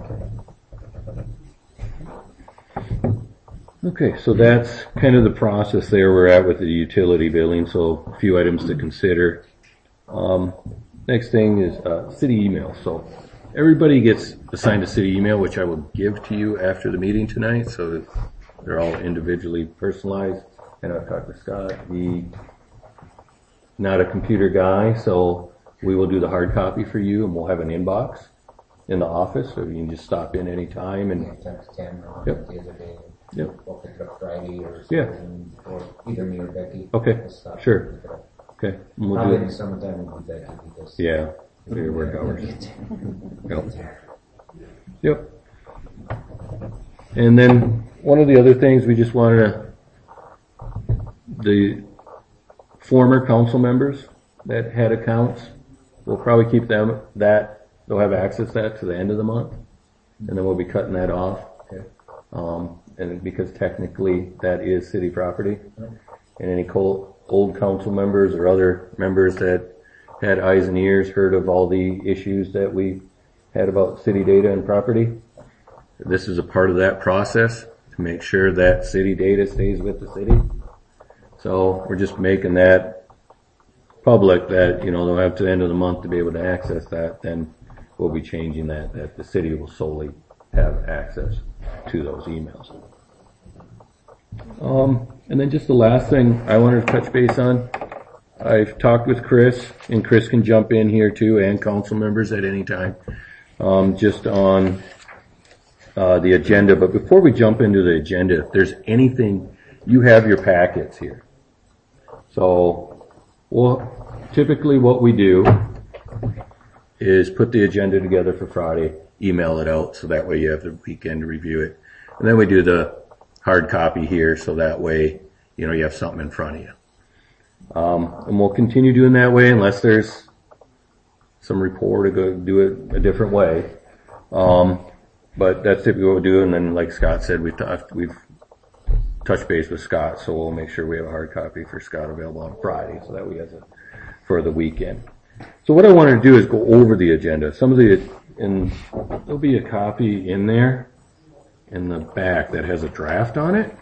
Okay, so that's kind of the process there we're at with the utility billing, so a few items to consider. Next thing is city email. So everybody gets assigned a city email, which I will give to you after the meeting tonight, so that they're all individually personalized. And I've talked to Scott. He's not a computer guy, so we will do the hard copy for you, and we'll have an inbox in the office, so you can just stop in anytime. And Text 10 or Yep. days a day. Yep. We'll pick it up Friday or Yeah. something, or either me or Becky. Okay, We'll stop and sure. pick it up. Okay, and we'll Probably do in the it. summertime we'll do Becky because. Yeah, your work hours. Yep. Yep. And then one of the other things we just wanted the former council members that had accounts, we'll probably keep they'll have access to that to the end of the month, and then we'll be cutting that off. Okay. And because technically that is city property, and any old council members or other members that had eyes and ears heard of all the issues that we had about city data and property, this is a part of that process to make sure that city data stays with the city. So we're just making that public that, they'll have to the end of the month to be able to access that. Then we'll be changing that the city will solely have access to those emails. And then just the last thing I wanted to touch base on, I've talked with Chris, and Chris can jump in here too, and council members at any time, just on the agenda. But before we jump into the agenda, if there's anything, you have your packets here. So, typically what we do is put the agenda together for Friday, email it out, so that way you have the weekend to review it. And then we do the hard copy here, so that way, you have something in front of you. And we'll continue doing that way unless there's some report to go do it a different way. But that's typically what we do. And then, like Scott said, we've touched base with Scott, so we'll make sure we have a hard copy for Scott available on Friday, so that we have it for the weekend. So what I wanted to do is go over the agenda. And there'll be a copy in there in the back that has a draft on it.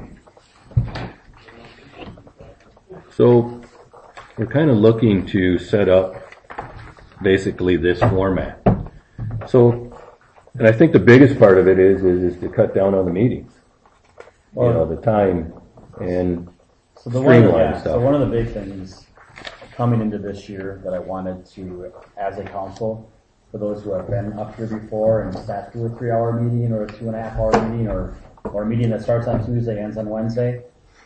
So we're kind of looking to set up basically this format. So, and I think the biggest part of it is to cut down on the meetings. The time and streamline stuff. So one of the big things coming into this year that I wanted to, as a council, for those who have been up here before and sat through a 3-hour meeting or a 2.5-hour meeting or a meeting that starts on Tuesday, ends on Wednesday,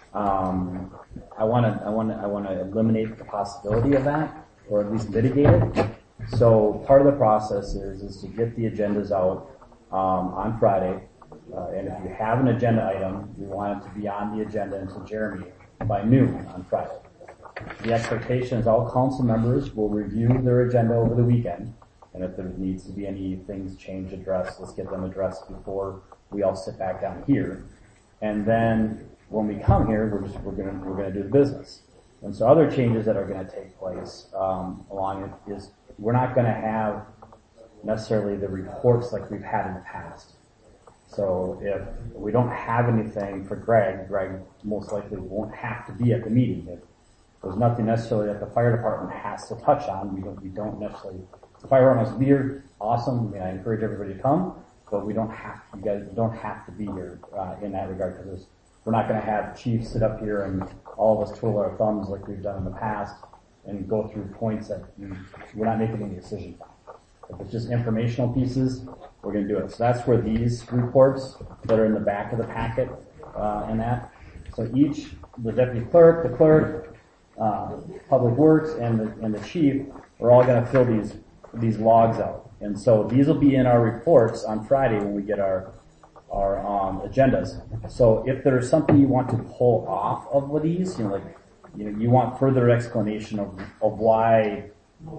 I want to eliminate the possibility of that, or at least mitigate it. So part of the process is to get the agendas out on Friday, and if you have an agenda item, we want it to be on the agenda until Jeremy by noon on Friday. The expectation is all council members will review their agenda over the weekend, and if there needs to be any things changed, addressed, let's get them addressed before we all sit back down here. And then when we come here, we're gonna do the business. And so other changes that are gonna take place along it is we're not gonna have necessarily the reports like we've had in the past. So if we don't have anything for Greg most likely won't have to be at the meeting. If there's nothing necessarily that the fire department has to touch on, we don't necessarily, the fire department wants to be here, awesome, I mean, I encourage everybody to come, but you guys don't have to be here, in that regard, because we're not gonna have chief sit up here and all of us twiddle our thumbs like we've done in the past and go through points that we're not making any decisions on. If it's just informational pieces, we're going to do it. So that's where these reports that are in the back of the packet, and that. So the deputy clerk, the clerk, public works, and the chief are all going to fill these logs out. And so these will be in our reports on Friday when we get our agendas. So if there's something you want to pull off of these, you want further explanation of why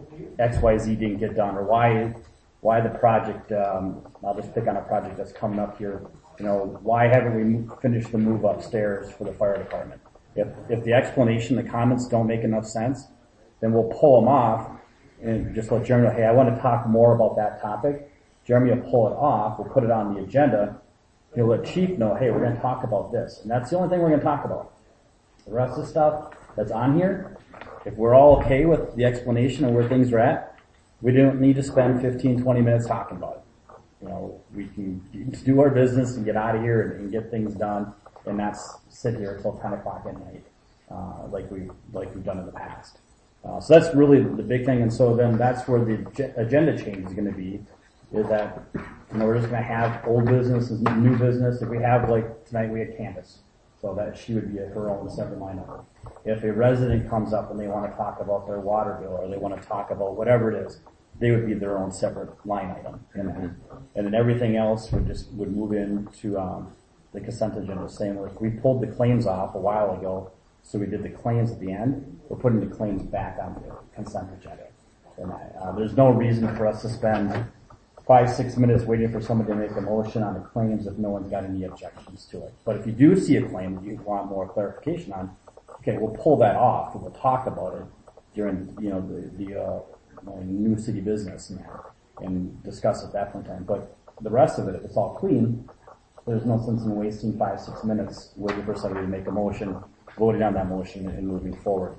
XYZ didn't get done, or why the project, I'll just pick on a project that's coming up here, why haven't we finished the move upstairs for the fire department? If the explanation, the comments don't make enough sense, then we'll pull them off and just let Jeremy know, hey, I want to talk more about that topic. Jeremy will pull it off, we'll put it on the agenda, he'll let chief know, hey, we're going to talk about this. And that's the only thing we're going to talk about. The rest of the stuff that's on here, if we're all okay with the explanation of where things are at, we don't need to spend 15, 20 minutes talking about it. We can do our business and get out of here and get things done and not sit here until 10 o'clock at night, like we've done in the past. So that's really the big thing. And so then that's where the agenda change is going to be, is that, we're just going to have old business and new business. If we have, like tonight we had Candace, so that she would be her own separate line item. If a resident comes up and they want to talk about their water bill, or they want to talk about whatever it is, they would be their own separate line item in that. And then everything else would move into the consent agenda, saying like we pulled the claims off a while ago, so we did the claims at the end. We're putting the claims back on the consent agenda. And there's no reason for us to spend 5-6 minutes waiting for somebody to make a motion on the claims if no one's got any objections to it. But if you do see a claim that you want more clarification on, okay, we'll pull that off and we'll talk about it during, the new city business and discuss it at that point in time. But the rest of it, if it's all clean, there's no sense in wasting 5-6 minutes waiting for somebody to make a motion, voting on that motion and moving forward.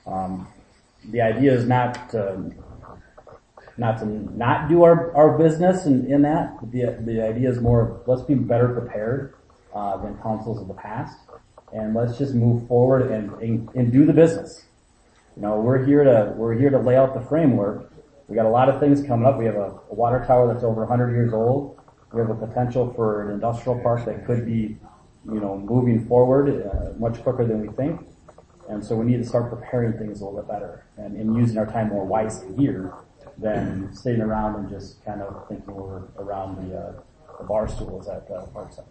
The idea is not to not do our business in that. The idea is more, let's be better prepared than councils of the past, and let's just move forward and do the business. We're here to lay out the framework. We got a lot of things coming up. We have a water tower that's over 100 years old. We have a potential for an industrial park that could be, moving forward much quicker than we think. And so we need to start preparing things a little bit better and using our time more wisely here than sitting around and just kind of thinking we're around the bar stools at Parkside.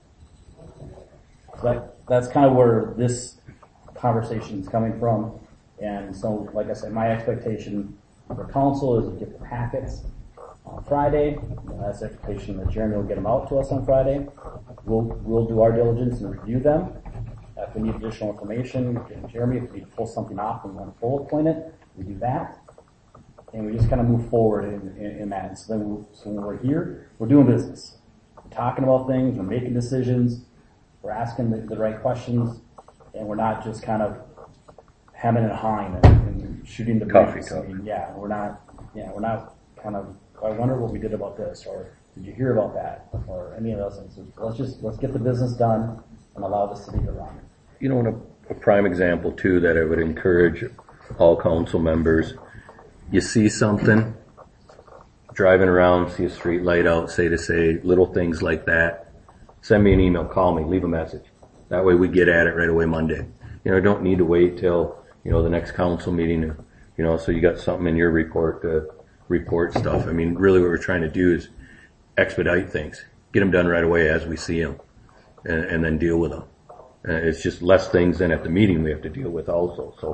So that's kind of where this conversation is coming from. And so, like I said, my expectation for council is to get the packets on Friday. That's the expectation that Jeremy will get them out to us on Friday. We'll do our diligence and review them. If we need additional information, Jeremy, if we need to pull something off and we want to bullet point it, we do that. And we just kind of move forward in that. So when we're here, we're doing business. We're talking about things, we're making decisions, we're asking the right questions, and we're not just kind of hemming and hawing and shooting the coffee breeze. cup. We're not kind of, I wonder what we did about this, or did you hear about that, or any of those things. Let's get the business done and allow the city to run. A prime example too that I would encourage all council members, you see something, driving around, see a street light out, say little things like that, send me an email, call me, leave a message. That way we get at it right away Monday. Don't need to wait till, the next council meeting, so you got something in your report to report stuff. I mean, really what we're trying to do is expedite things, get them done right away as we see them, and then deal with them. It's just less things than at the meeting we have to deal with also. So,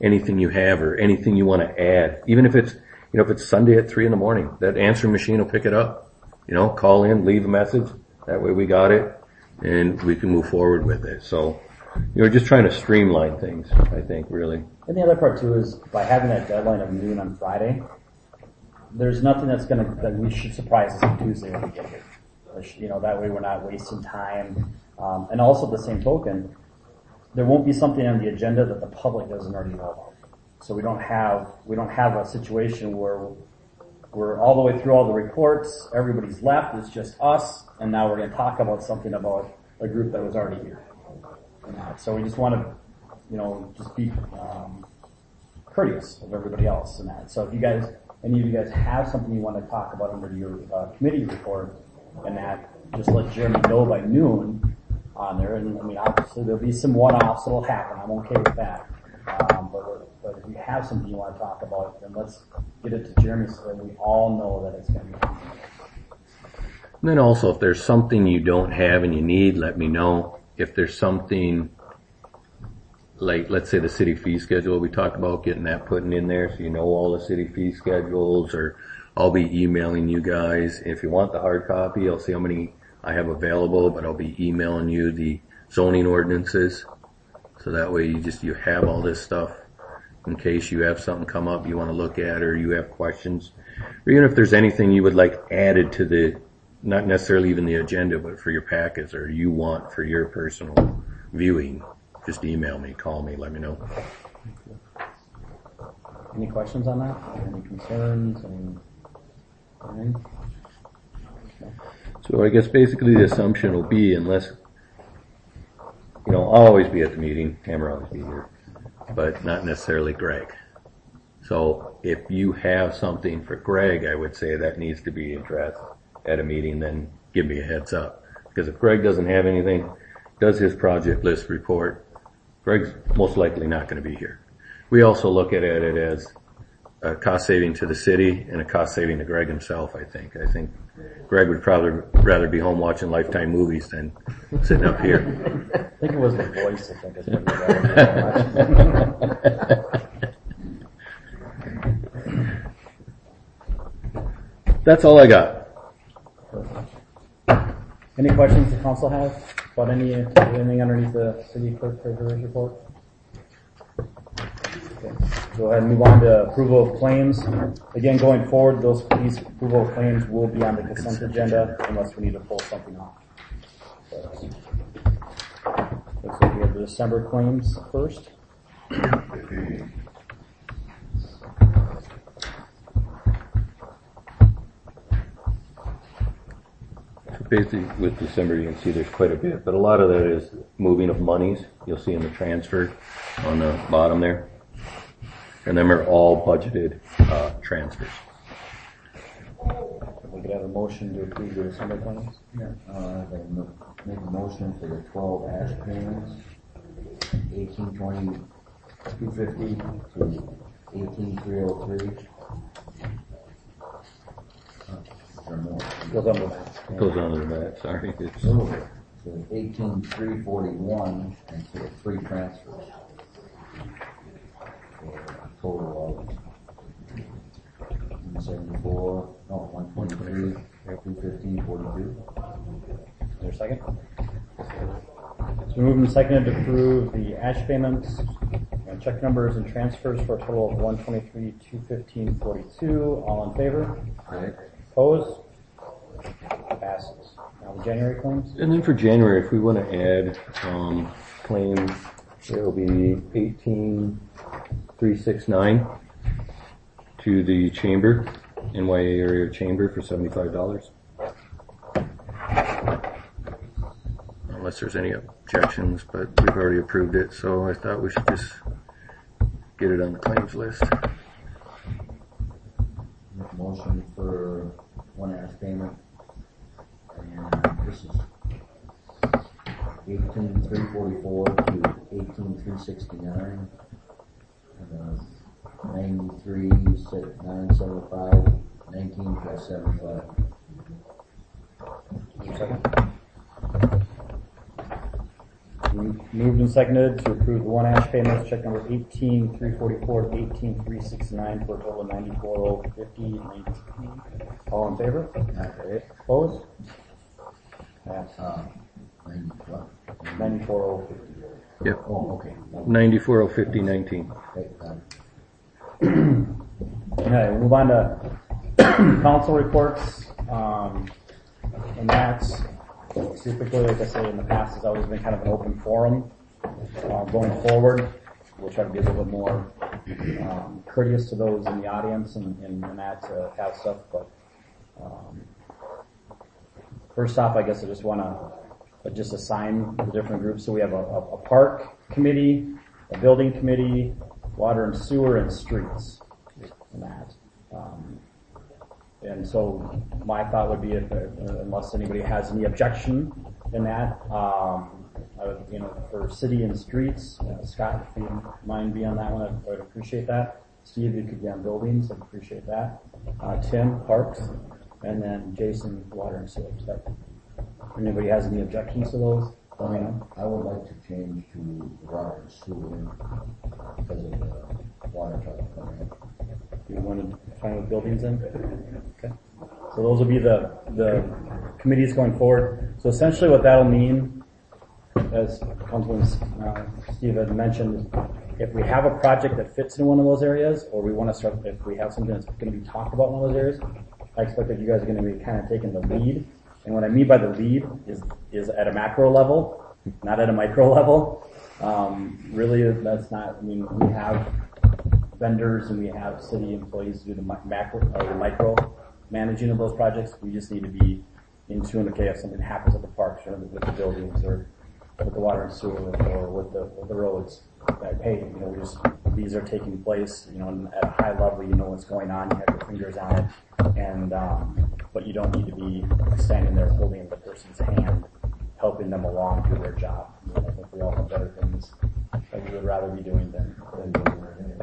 anything you have or anything you want to add. Even if it's, if it's Sunday at 3 a.m, that answering machine will pick it up. Call in, leave a message. That way we got it and we can move forward with it. So, just trying to streamline things, I think, really. And the other part too is by having that deadline of noon on Friday, there's nothing that we should surprise us on Tuesday when we get here. That way we're not wasting time. And also at the same token, there won't be something on the agenda that the public doesn't already know about. So we don't have a situation where we're all the way through all the reports, everybody's left, it's just us, and now we're going to talk about something about a group that was already here. So we just want to, just be courteous of everybody else in that. So if any of you guys have something you want to talk about under your committee report, and that, just let Jeremy know by noon on there. And obviously there'll be some one-offs that'll happen. I'm okay with that. But if you have something you want to talk about, then let's get it to Jeremy so that we all know that it's going to be happening. And then also, if there's something you don't have and you need, let me know. If there's something like, let's say the city fee schedule, we talked about getting that putting in there so you know all the city fee schedules, or I'll be emailing you guys. If you want the hard copy, I'll see how many I have available, but I'll be emailing you the zoning ordinances. So that way you have all this stuff in case you have something come up you want to look at, or you have questions, or even if there's anything you would like added to the, not necessarily even the agenda, but for your packets, or you want for your personal viewing, just email me, call me, let me know. Any questions on that? Any concerns? Anything? So I guess basically the assumption will be, unless, I'll always be at the meeting, Hammer will always be here, but not necessarily Greg. So if you have something for Greg, I would say that needs to be addressed at a meeting, then give me a heads up. Because if Greg doesn't have anything, does his project list report, Greg's most likely not going to be here. We also look at it as a cost saving to the city and a cost saving to Greg himself, I think. I think Greg would probably rather be home watching Lifetime movies than sitting up here. I think it was the voice, I think, is what you're That's all I got. Any questions the council has about anything underneath the city clerk treasurer's report? Okay. Go ahead and move on to approval of claims. Again, going forward, these approval of claims will be on the consent agenda unless we need to pull something off. Looks like we have the December claims first. Basically, with December, you can see there's quite a bit, but a lot of that is moving of monies. You'll see in the transfer on the bottom there. And them are all budgeted transfers. We could have a motion to approve the December claims. Yeah. Make a motion for the 12 ash payments, 1820 250 to 18303. Goes under that. Goes under that, sorry. It's 18341 and so 3 transfers. For a total of 174, 123, 215, 42. Is there a second? So moved and seconded to approve the ash payments and check numbers and transfers for a total of 123, 215, 42. All in favor? Right. Opposed? Passes. Now the January claims. And then for January, if we want to add claims, it will be 18369 to the chamber, NYA area chamber, for $75. Unless there's any objections, but we've already approved it, so I thought we should just get it on the claims list. Make a motion for 1 ash payment. And this is 18344 to 18369. 93,975, 19 plus 75. Second. Moved and seconded to approve the one ash payments, check number 18,344 to 18,369 for a total of 94,050.19. All in favor? Opposed? Passed. 94,050. Yep. Oh, okay. 94,050.19. Okay, got it. Okay, we'll move on to council reports. And that's typically, like I say, in the past, has always been kind of an open forum. Going forward, we'll try to be a little bit more courteous to those in the audience and that have stuff. But first off, I guess I just want to just assign the different groups. So we have a park committee, a building committee, water and sewer, and streets. And that. And so my thought would be, if unless anybody has any objection in that, I would, for city and streets, Scott, if you mind being on that one, I would appreciate that. Steve, you could be on buildings, I'd appreciate that. Tim, parks, and then Jason, water and sewer. If anybody has any objections to those, let me know. I would like to change to water and sewer because of the water truck coming in. You want to find with buildings in? Okay. So those will be the committees going forward. So essentially what that'll mean, as Councilman Steve had mentioned, if we have a project that fits in one of those areas, or we want to start, if we have something that's going to be talked about in one of those areas, I expect that you guys are going to be kind of taking the lead. And what I mean by the lead is at a macro level, not at a micro level. Really, that's not, we have vendors and we have city employees do the macro or the micro managing of those projects. We just need to be in tune. Okay, if something happens at the parks or with the buildings or with the water and sewer or with the roads, that hey, these are taking place. At a high level, you know what's going on. You have your fingers on it, and but you don't need to be standing there holding the person's hand, helping them along do their job. I think we all have better things that we would rather be doing than doing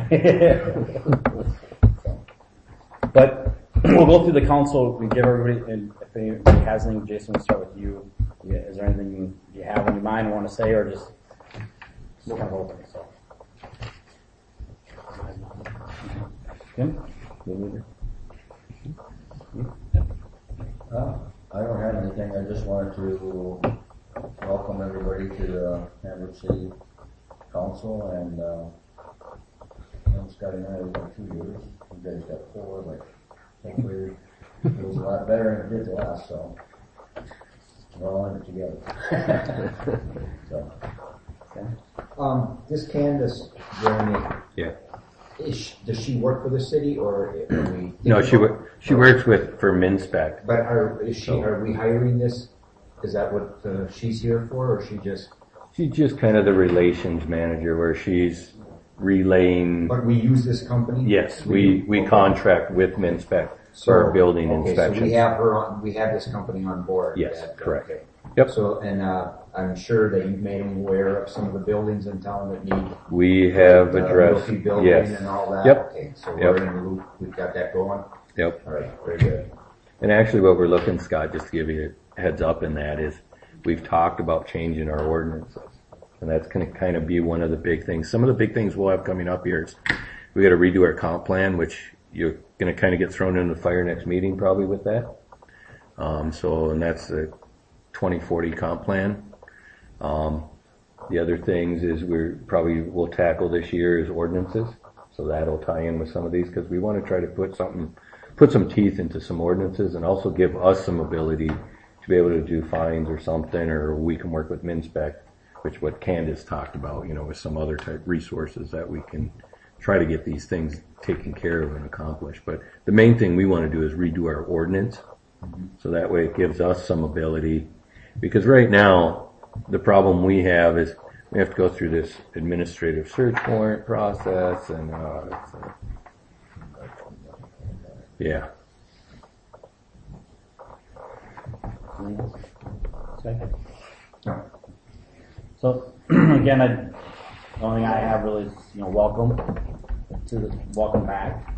But we'll go through the council and give everybody, and if anybody has anything, Jason, we'll start with you. Is there anything you have in your mind you want to say, or just kind of open? So, Tim? I don't have anything. I just wanted to welcome everybody to the Hamburg City Council, and Scott and I have got 2 years. You guys got 4, but hopefully it was a lot better than it did last, so we're all in it together. So, okay. This Candace, Jeremy. Yeah. Does she work for the city, or are we? No, she works for Minspec. But are we hiring this? Is that what she's here for, or she's just kind of the relations manager, where she's relaying. But we use this company? Yes, we contract with Minspec for our building inspection. So we have her on, we have this company on board. Yes, correct. Okay. Yep. So, and I'm sure that you've made them aware of some of the buildings in town that need. We have addressed, yes. And all that. Yep. Okay, so we're in the loop. We've got that going. Yep. All right, very good. And actually what we're looking, Scott, just to give you a heads up in that, is we've talked about changing our ordinances. And that's going to kind of be one of the big things. Some of the big things we'll have coming up here is we got to redo our comp plan, which you're going to kind of get thrown into the fire next meeting probably with that. And that's the 2040 comp plan. The other things is we'll tackle this year is ordinances. So that'll tie in with some of these, because we want to try to put some teeth into some ordinances, and also give us some ability to be able to do fines or something, or we can work with Minspec, which what Candace talked about, with some other type resources that we can try to get these things taken care of and accomplished. But the main thing we want to do is redo our ordinance. So that way it gives us some ability, because right now the problem we have is we have to go through this administrative search warrant process, and yeah. Second. So again, the only thing I have really is welcome back,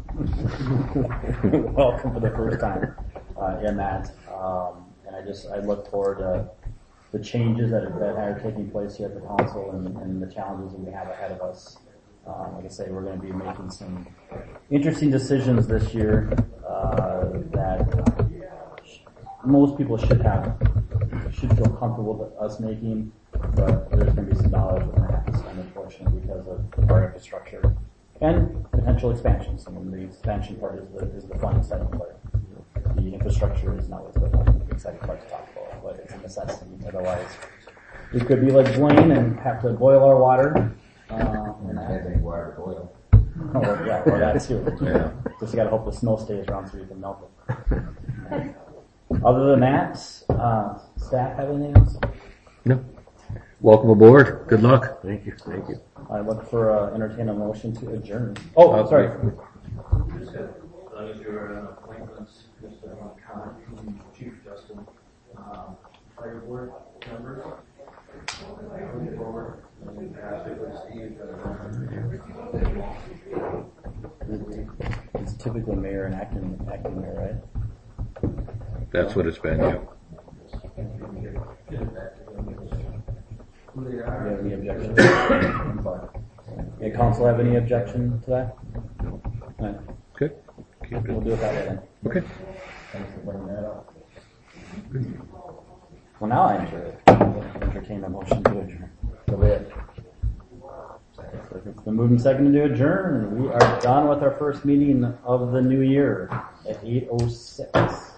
welcome for the first time in that, and I look forward to the changes that are taking place here at the council and the challenges that we have ahead of us. Like I say, we're going to be making some interesting decisions this year that most people should feel comfortable with us making, but there's going to be some dollars we're going to have to spend, unfortunately, because of our infrastructure and potential expansions. I mean, the expansion part is the fun, exciting part. The infrastructure is not what's the exciting part to talk about, but it's a necessity. Otherwise, we could be like Blaine and have to boil our water. And I have any water to boil. Oh, yeah, or that too. Yeah. Just gotta hope the snow stays around so we can melt it. Other than that, staff have anything else? No. Welcome aboard. Good luck. Thank you. Thank you. I look for entertain a motion to adjourn. Oh, sorry. Just as long as your appointments, just want to comment from Chief Justice, fire board members. Moving forward, it's typically mayor and acting mayor, right? That's what it's been, yeah. Do you have any objections? Yeah, council have any objection to that? Right. Good. Keep it. We'll do it that way then. Okay. Thanks for bringing that up. Well, now I entertain a motion to adjourn. Go ahead. It's been moved and seconded to adjourn. We are done with our first meeting of the new year at 8:06.